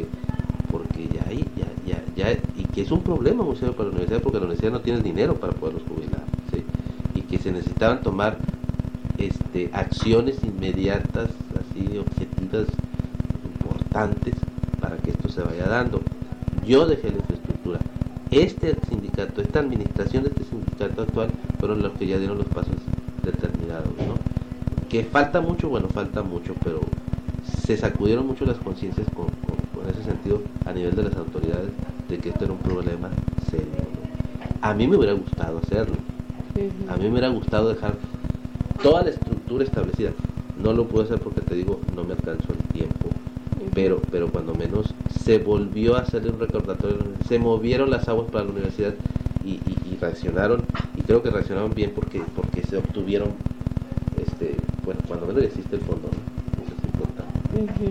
ya y que es un problema muy serio para la universidad, porque la universidad no tiene el dinero para poderlos jubilar, ¿sí? Y que se necesitaban tomar acciones inmediatas, así objetivas, importantes, para que esto se vaya dando. Yo dejé la infraestructura. Este sindicato, esta administración de este sindicato actual, fueron los que ya dieron los pasos determinados, ¿no? Que falta mucho, bueno, falta mucho, pero se sacudieron mucho las conciencias con ese sentido a nivel de las autoridades, de que esto era un problema serio, ¿no? A mí me hubiera gustado hacerlo. A mí me hubiera gustado dejar toda la estructura establecida. No lo pude hacer porque, te digo, no me alcanzó el tiempo. Pero cuando menos se volvió a hacerle un recordatorio, se movieron las aguas para la universidad y reaccionaron, y creo que reaccionaron bien porque se obtuvieron, bueno, cuando menos existe el fondo, ¿no? Eso es importante.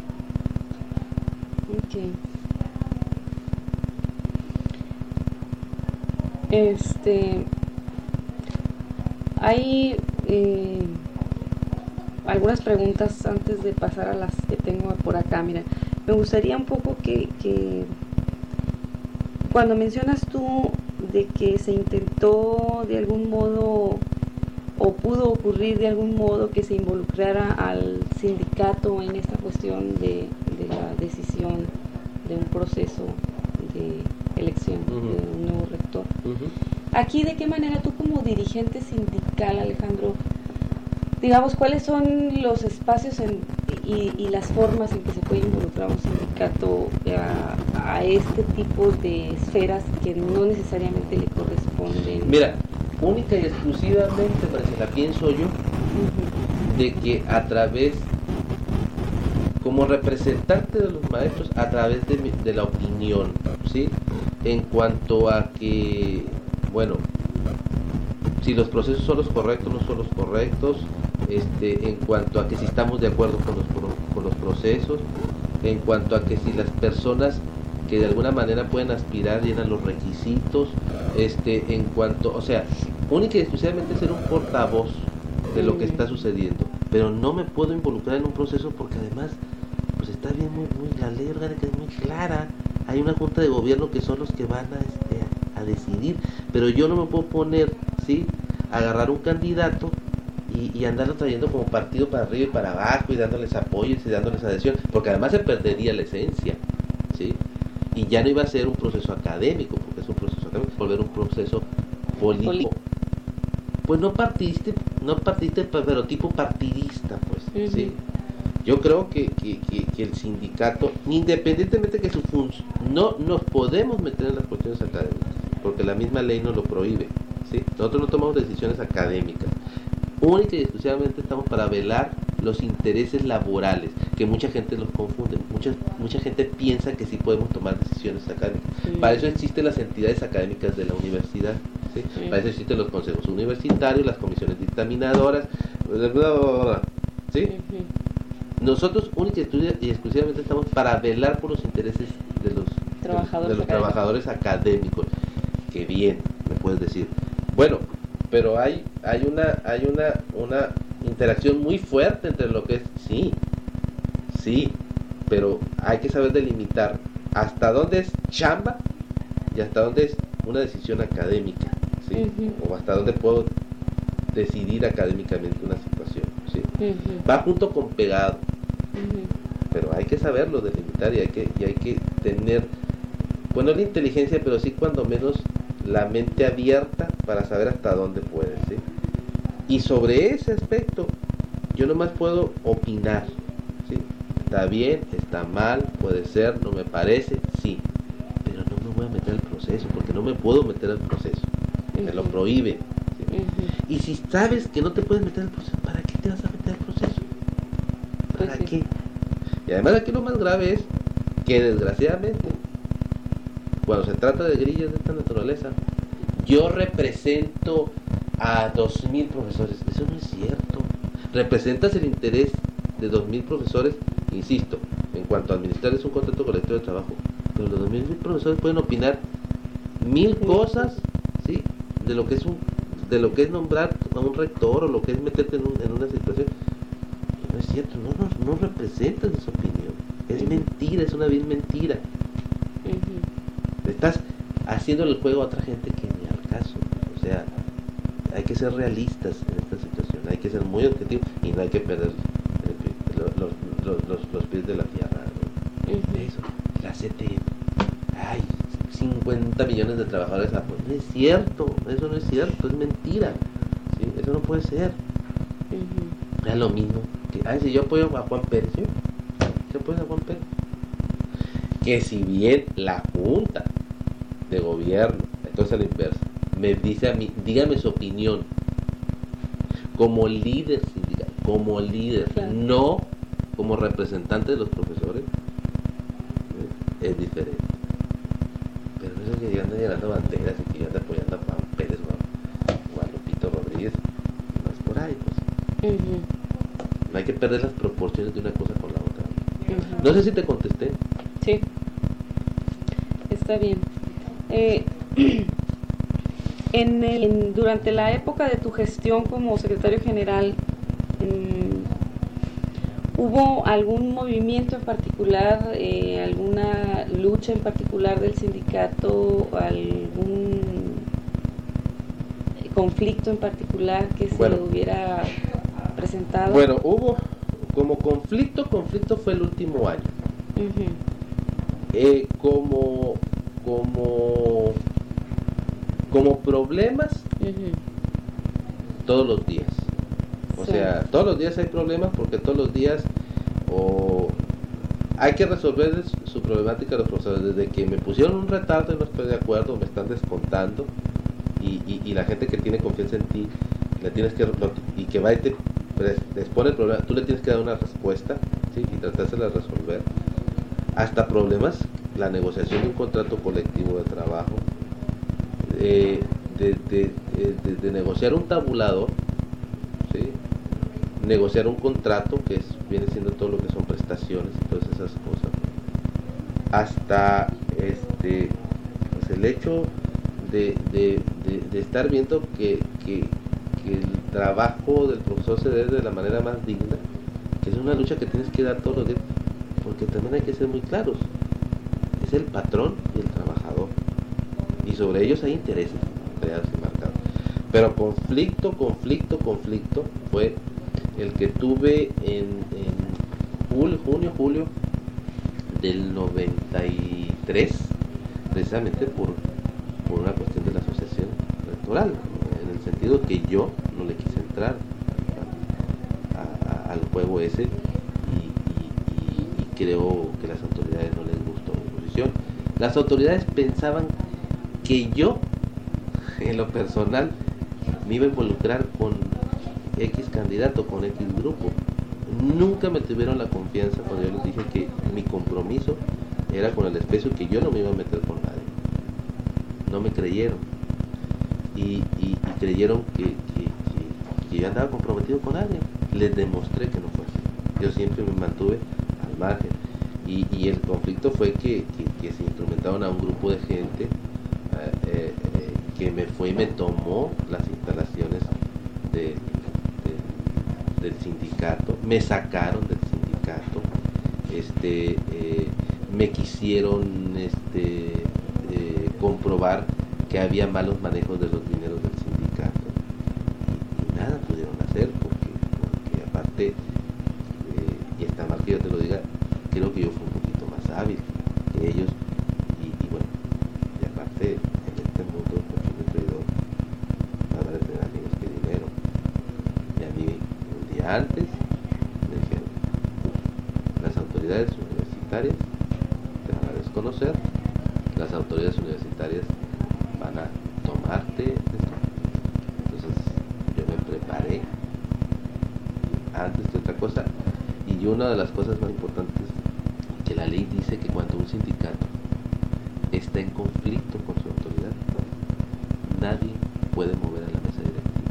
Hay algunas preguntas antes de pasar a las que tengo por acá. Mira, me gustaría un poco que cuando mencionas tú de que se intentó de algún modo, o pudo ocurrir de algún modo, que se involucrara al sindicato en esta cuestión de la decisión de un proceso de elección de un nuevo rector. Aquí, ¿de qué manera tú, como dirigente sindical, Alejandro, digamos, cuáles son los espacios y las formas en que se puede involucrar un sindicato a este tipo de esferas que no necesariamente le corresponden? Mira, única y exclusivamente, la pienso yo, de que a través, como representante de los maestros, a través de la opinión, ¿sí? En cuanto a que, bueno, si los procesos son los correctos, no son los correctos, en cuanto a que si estamos de acuerdo con los procesos, en cuanto a que si las personas que de alguna manera pueden aspirar llenan los requisitos, en cuanto, o sea, única y exclusivamente ser un portavoz de lo que está sucediendo, pero no me puedo involucrar en un proceso porque además, pues está bien muy la ley orgánica es muy clara, hay una junta de gobierno que son los que van a decidir, pero yo no me puedo poner, ¿sí?, agarrar un candidato y andarlo trayendo como partido para arriba y para abajo y dándoles apoyos y dándoles adhesión, porque además se perdería la esencia, ¿sí? Y ya no iba a ser un proceso académico, porque es un proceso académico, volver un proceso político. Pues no partiste, pero tipo partidista, pues, ¿sí? Yo creo que el sindicato, independientemente que su función, no nos podemos meter en las cuestiones académicas, porque la misma ley nos lo prohíbe, ¿sí? Nosotros no tomamos decisiones académicas. Única y exclusivamente estamos para velar los intereses laborales, que mucha gente los confunde, mucha gente piensa que sí podemos tomar decisiones académicas. Para eso existen las entidades académicas de la universidad, ¿sí? Para eso existen los consejos universitarios, las comisiones dictaminadoras, ¿sí? Nosotros única y exclusivamente estamos para velar por los intereses de los trabajadores académicos. Que bien, me puedes decir. Bueno, pero hay una interacción muy fuerte entre lo que es, sí, pero hay que saber delimitar hasta dónde es chamba y hasta dónde es una decisión académica, ¿sí? O hasta dónde puedo decidir académicamente una situación, ¿sí? Va junto con pegado, pero hay que saberlo delimitar y hay que tener, bueno, la inteligencia, pero sí cuando menos la mente abierta para saber hasta dónde puedes, ¿sí? Y sobre ese aspecto yo nomás puedo opinar, ¿sí? Está bien, está mal, puede ser, no me parece, sí, pero no me voy a meter al proceso, porque no me puedo meter al proceso, me lo prohíbe, ¿sí? Y si sabes que no te puedes meter al proceso, ¿para qué te vas a meter al proceso? ¿Para qué? Y además aquí lo más grave es que desgraciadamente, cuando se trata de grillas de esta naturaleza, yo represento a 2000 profesores. Eso no es cierto. Representas el interés de 2000 profesores, insisto, en cuanto a administrar es un contrato colectivo de trabajo, pero los 2000 profesores pueden opinar 1000 cosas, ¿sí? De lo que es nombrar a un rector, o lo que es meterte en una situación. No es cierto, no representas esa opinión. Es mentira, es una vil mentira. Estás haciendo el juego a otra gente que ni al caso. O sea, hay que ser realistas en esta situación, hay que ser muy objetivos y no hay que perder los pies de la tierra, ¿no? Eso, la CTM, hay 50 millones de trabajadores, pues no es cierto, eso no es cierto, es mentira, ¿sí? Eso no puede ser. Es lo mismo que, si yo apoyo a Juan Pérez, ¿sí? ¿Qué apoyas a Juan Pérez? Que si bien la Junta de Gobierno, entonces a la inversa, me dice a mí, dígame su opinión como líder sindical, como líder, claro, no como representante de los profesores, es diferente. Pero eso es que yo ando llenando banderas y que yo ando apoyando a Juan Pérez o a Lupito Rodríguez, no es por ahí, pues. No hay que perder las proporciones de una cosa con la otra. No sé si te contesté. Sí, está bien. Durante la época de tu gestión como secretario general, ¿hubo algún movimiento en particular, alguna lucha en particular del sindicato, algún conflicto en particular que se le hubiera presentado? Bueno, hubo como conflicto fue el último año. Como problemas, todos los días. O sea, todos los días hay problemas, porque todos los días hay que resolver su problemática de los profesores. Desde que me pusieron un retardo y no estoy de acuerdo, me están descontando, y la gente que tiene confianza en ti, le tienes que, y que va y te expone el problema, tú le tienes que dar una respuesta, ¿sí? Y tratársela de resolver. Hasta problemas, la negociación de un contrato colectivo de trabajo, de negociar un tabulador, ¿sí? Negociar un contrato que viene siendo todo lo que son prestaciones y todas esas cosas, hasta pues el hecho de estar viendo que el trabajo del profesor se dé de la manera más digna, que es una lucha que tienes que dar todos los días, porque también hay que ser muy claros, es el patrón y el trabajador, y sobre ellos hay intereses creados y marcados. Pero conflicto fue el que tuve en julio del 93, precisamente por una cuestión de la asociación rectoral, en el sentido que yo no le quise entrar al juego ese, y creo que las autoridades no les gustó mi posición. Las autoridades pensaban que yo, en lo personal, me iba a involucrar con X candidato, con X grupo. Nunca me tuvieron la confianza cuando yo les dije que mi compromiso era con el especio, que yo no me iba a meter con nadie. No me creyeron, y creyeron que yo andaba comprometido con alguien. Les demostré que no fue así. Yo siempre me mantuve al margen, y el conflicto fue que se instrumentaron a un grupo de gente que me fue y me tomó las instalaciones del sindicato, me sacaron del sindicato, me quisieron comprobar que había malos manejos de los dineros del sindicato, y nada pudieron hacer, porque aparte, y está mal que yo te lo diga, creo que yo fui un poquito más hábil que ellos, y bueno, y aparte en este mundo, pues, autoridades universitarias te van a desconocer, las autoridades universitarias van a tomarte esto. Entonces yo me preparé antes de otra cosa, y una de las cosas más importantes es que la ley dice que cuando un sindicato está en conflicto con su autoridad, nadie puede mover a la mesa directiva.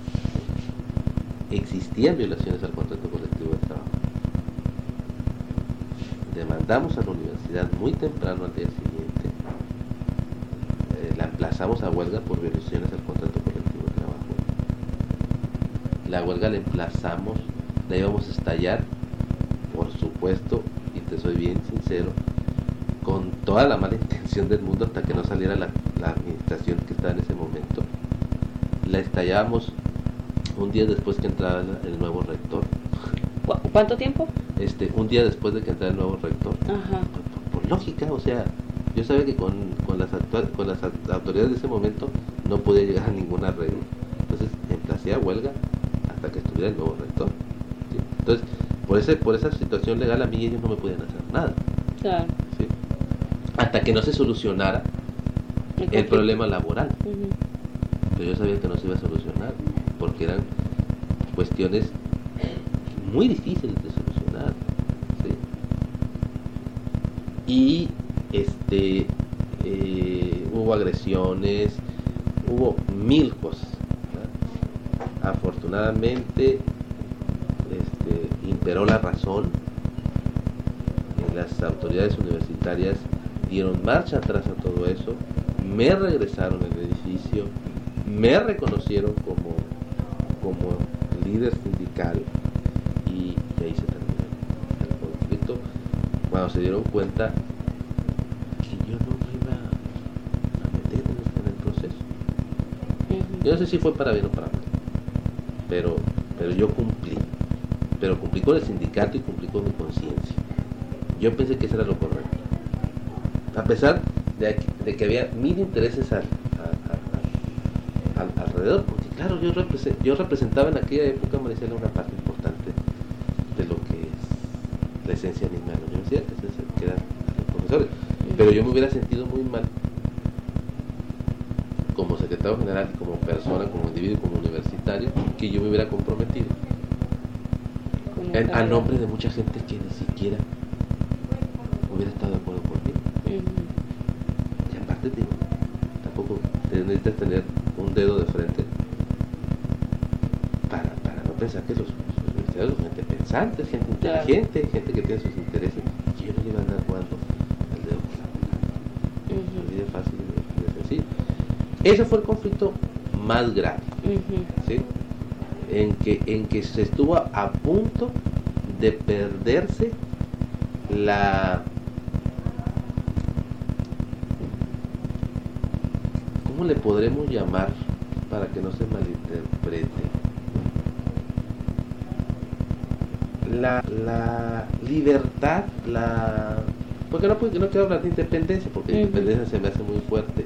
Existían violaciones al contrato colectivo de trabajo. Demandamos a la universidad muy temprano al día siguiente, la emplazamos a huelga por violaciones al contrato colectivo de trabajo. La huelga la emplazamos, la íbamos a estallar, por supuesto, y te soy bien sincero, con toda la mala intención del mundo, hasta que no saliera la administración que estaba en ese momento. La estallábamos un día después que entrara el nuevo rector. ¿Cuánto tiempo? Un día después de que entrara el nuevo rector. Ajá. Por lógica, o sea, yo sabía que con las autoridades de ese momento no podía llegar a ningún arreglo. Entonces emplacé a huelga hasta que estuviera el nuevo rector, ¿sí? Entonces, por esa situación legal, a mí ellos no me podían hacer nada. Claro. ¿Sí? Hasta que no se solucionara el problema laboral. Pero yo sabía que no se iba a solucionar, porque eran cuestiones muy difíciles de solucionar, ¿sí? Y hubo agresiones, hubo mil cosas, ¿verdad? Afortunadamente imperó la razón, y las autoridades universitarias dieron marcha atrás a todo eso, me regresaron el edificio, me reconocieron como líder sindical, y ahí se terminó el conflicto, cuando se dieron cuenta que yo no me iba a meter en el proceso. Yo no sé si fue para bien o para mal, pero yo cumplí con el sindicato y cumplí con mi conciencia. Yo pensé que eso era lo correcto, a pesar de que había mil intereses alrededor, porque claro, yo representaba en aquella época, Marisela, una parte importante de lo que es la esencia misma de la universidad, que eran los profesores. Pero yo me hubiera sentido muy mal como secretario general, como persona, como individuo, como universitario, que yo me hubiera comprometido a nombre de mucha gente que ni siquiera hubiera estado de acuerdo conmigo. Y aparte, digo, tampoco necesitas tener un dedo de frente para no pensar que los universitarios son gente pensante, gente inteligente, gente que tiene sus intereses, y yo no le iba a andar jugando al dedo por la boca. Así de fácil y de sencillo. Ese fue el conflicto más grave, ¿sí? En que se estuvo a punto de perderse ¿cómo le podremos llamar para que no se malinterprete? La libertad, porque no quiero hablar de independencia, porque independencia se me hace muy fuerte.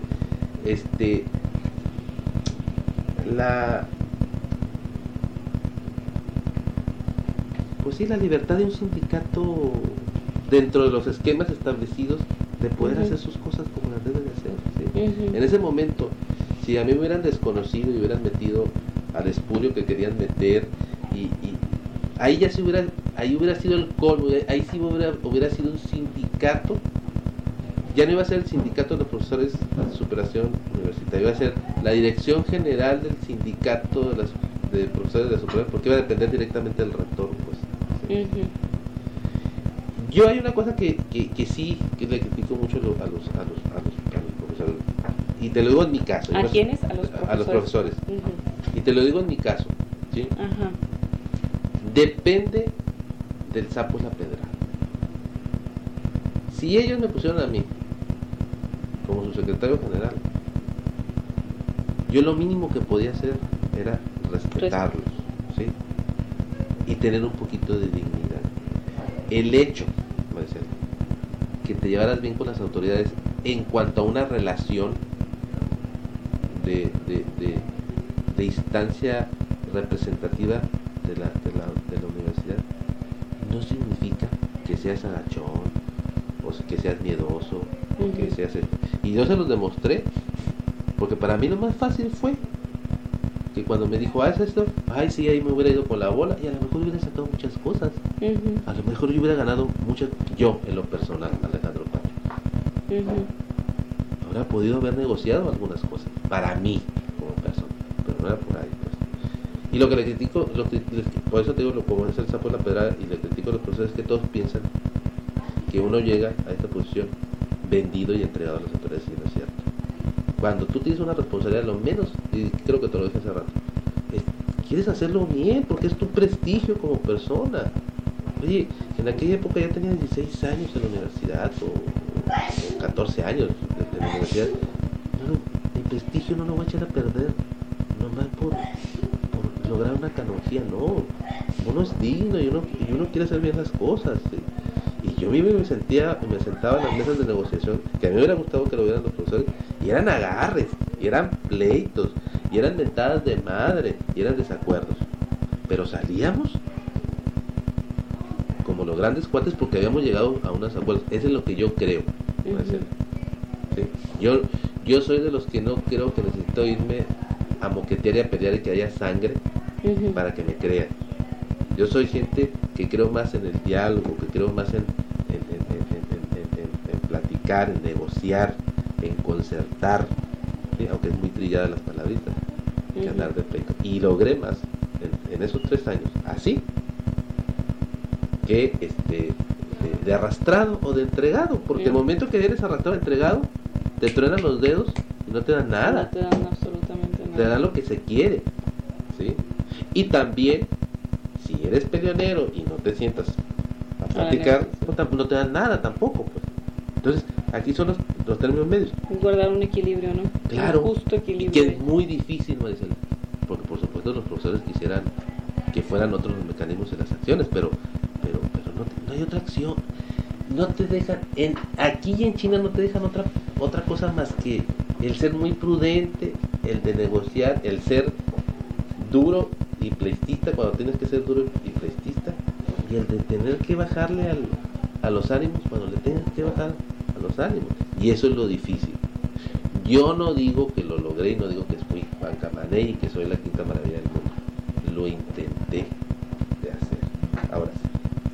Pues sí, la libertad de un sindicato dentro de los esquemas establecidos de poder hacer sus cosas como las debe de hacer, ¿sí? En ese momento, si a mí me hubieran desconocido y hubieran metido al espurio que querían meter, y ahí ya ahí hubiera sido el colmo, ahí sí hubiera sido un sindicato. Ya no iba a ser el sindicato de los profesores de superación universitaria, iba a ser la dirección general del sindicato de profesores de superación, porque iba a depender directamente del rector, pues. ¿Sí? Yo hay una cosa que sí, que le critico mucho a los profesores, y te lo digo en mi caso. ¿A quiénes? A los profesores. Y te lo digo en mi caso, ¿sí? Depende del sapo la pedrada. Si ellos me pusieron a mí como su secretario general, yo lo mínimo que podía hacer era respetarlos, ¿sí? Y tener un poquito de dignidad. El hecho, Maricela, que te llevaras bien con las autoridades en cuanto a una relación de instancia representativa de la universidad, no significa que seas agachón, o que seas miedoso, o que seas... Y yo se los demostré, porque para mí lo más fácil fue que cuando me dijo, haz esto, ay sí, ahí me hubiera ido con la bola y a lo mejor hubiera sacado muchas cosas. A lo mejor yo hubiera ganado mucho, yo en lo personal, Alejandro Pacho. Habría podido haber negociado algunas cosas, para mí, como persona, pero no era por ahí, pues. Y lo que le critico, por eso te digo, como es el sapo de la pedrada, y le critico a los profesores, es que todos piensan que uno llega a esta posición vendido y entregado a las autoridades, y no es cierto. Cuando tú tienes una responsabilidad, lo menos, y creo que te lo dije hace rato, quieres hacerlo bien, porque es tu prestigio como persona. Oye, en aquella época ya tenía 16 años en la universidad, o 14 años en la universidad. Mi prestigio no lo voy a echar a perder, nomás por lograr una canonjía, no. Uno es digno y uno quiere hacer bien las cosas, ¿sí? Y yo mismo me sentaba en las mesas de negociación, que a mí me hubiera gustado que lo vieran los profesores, y eran agarres, y eran pleitos, y eran mentadas de madre, y eran desacuerdos. Pero salíamos como los grandes cuates porque habíamos llegado a unos acuerdos. Eso es lo que yo creo. ¿Sí? Yo soy de los que no creo que necesito irme a moquetear y a pelear y que haya sangre para que me crean. Yo soy gente que creo más en el diálogo, que creo más en platicar, en negociar, en concertar, ¿sí? Aunque es muy trillada las palabritas, que andar de pleito. Y logré más en esos 3 años, así, que de arrastrado o de entregado, porque el momento que eres arrastrado o entregado, te truenan los dedos y no te dan nada. No te dan absolutamente nada. Te dan lo que se quiere, ¿sí? Y también, si eres peleonero y no te sientas a platicar, no te dan nada tampoco, pues. Entonces, aquí son los términos medios. Guardar un equilibrio, ¿no? Claro, un justo equilibrio. Y que es muy difícil, Maricela, porque por supuesto los profesores quisieran que fueran otros los mecanismos en las acciones, pero no hay otra acción. No te dejan, aquí y en China no te dejan otra cosa más que el ser muy prudente, el de negociar, el ser duro y pleitista cuando tienes que ser duro y pleitista, y el de tener que bajarle a los ánimos cuando le tengas que bajar a los ánimos. Y eso es lo difícil. Yo no digo que lo logré y no digo que soy Juan Camané y que soy la quinta maravilla del mundo. Lo intenté de hacer. Ahora sí.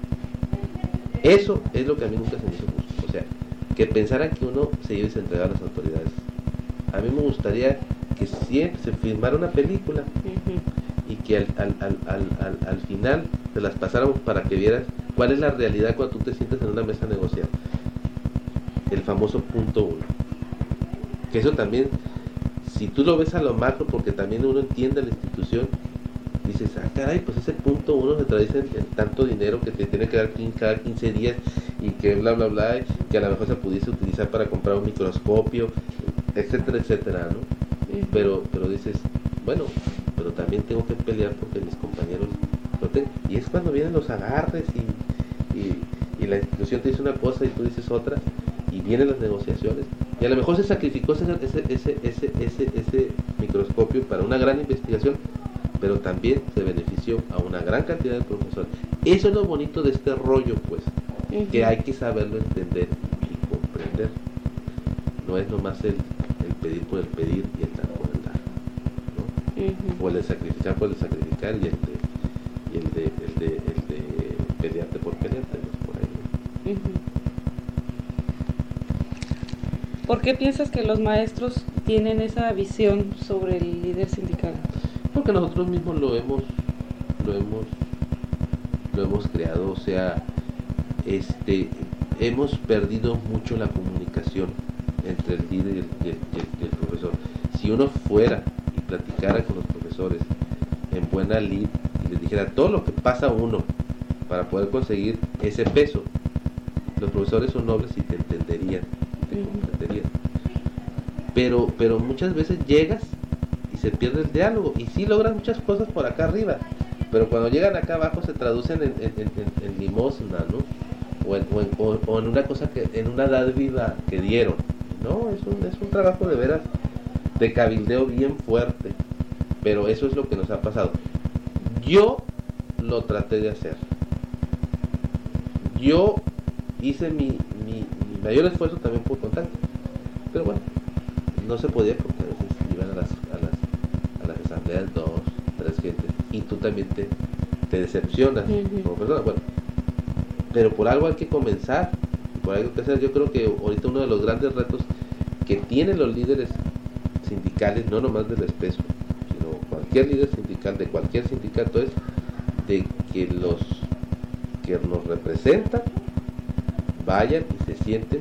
Eso es lo que a mí nunca se me hizo justo. O sea, que pensaran que uno se iba a entregar a las autoridades. A mí me gustaría que siempre se filmara una película y que al final te las pasáramos para que vieras cuál es la realidad cuando tú te sientes en una mesa a negociar. El famoso punto 1. Que eso también, si tú lo ves a lo macro, porque también uno entiende la institución, dices, caray, pues ese punto 1 se traduce en tanto dinero que te tiene que dar cada 15 días y que bla bla bla, y que a lo mejor se pudiese utilizar para comprar un microscopio, etcétera, etcétera, ¿no? Pero dices, bueno, pero también tengo que pelear porque mis compañeros lo tengan. Y es cuando vienen los agarres y la institución te dice una cosa y tú dices otra, y vienen las negociaciones, y a lo mejor se sacrificó ese microscopio para una gran investigación, pero también se benefició a una gran cantidad de profesores. Eso es lo bonito de este rollo, pues, que hay que saberlo entender y comprender. No es nomás el pedir por el pedir y el dar por el dar, ¿no? O el de sacrificar por el sacrificar y el de pelearte por pelearte, no es por ahí, ¿no? ¿Por qué piensas que los maestros tienen esa visión sobre el líder sindical? Porque nosotros mismos lo hemos creado, o sea, hemos perdido mucho la comunicación entre el líder y el profesor. Si uno fuera y platicara con los profesores en buena lid y les dijera todo lo que pasa uno para poder conseguir ese peso, los profesores son nobles y te entenderían, te comprenderían. Pero muchas veces llegas y se pierde el diálogo, y sí logran muchas cosas por acá arriba, pero cuando llegan acá abajo se traducen en limosna, ¿no? O en una cosa en una dádiva que dieron. No, es un trabajo de veras de cabildeo bien fuerte, pero eso es lo que nos ha pasado. Yo lo traté de hacer. yo hice mi mayor esfuerzo también por contacto, pero bueno, no se podía porque a veces iban a las asambleas 2, 3 gente y tú también te decepcionas como persona. Bueno, pero por algo hay que comenzar, por algo que hacer. Yo creo que ahorita uno de los grandes retos que tienen los líderes sindicales, no nomás del Espeso, sino cualquier líder sindical de cualquier sindicato, es de que los que nos representan vayan y se sienten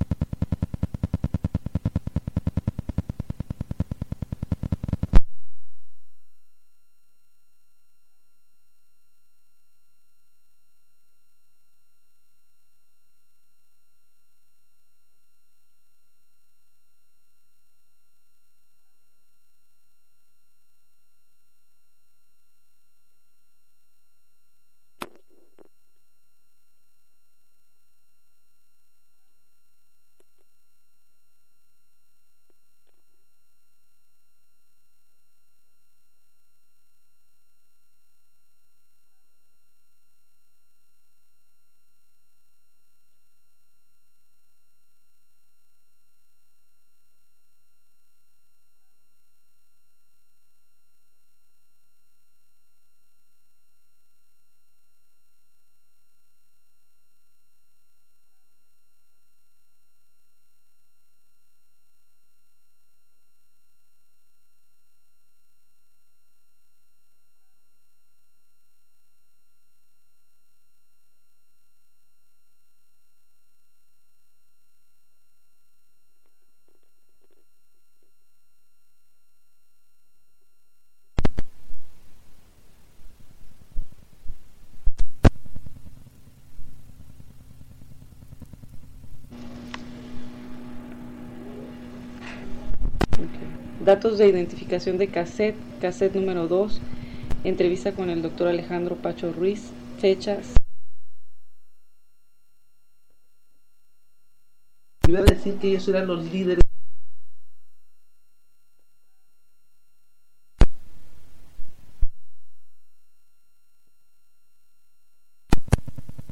datos de identificación de cassette número 2, entrevista con el doctor Alejandro Pacho Ruiz, fechas. Iba a decir que ellos eran los líderes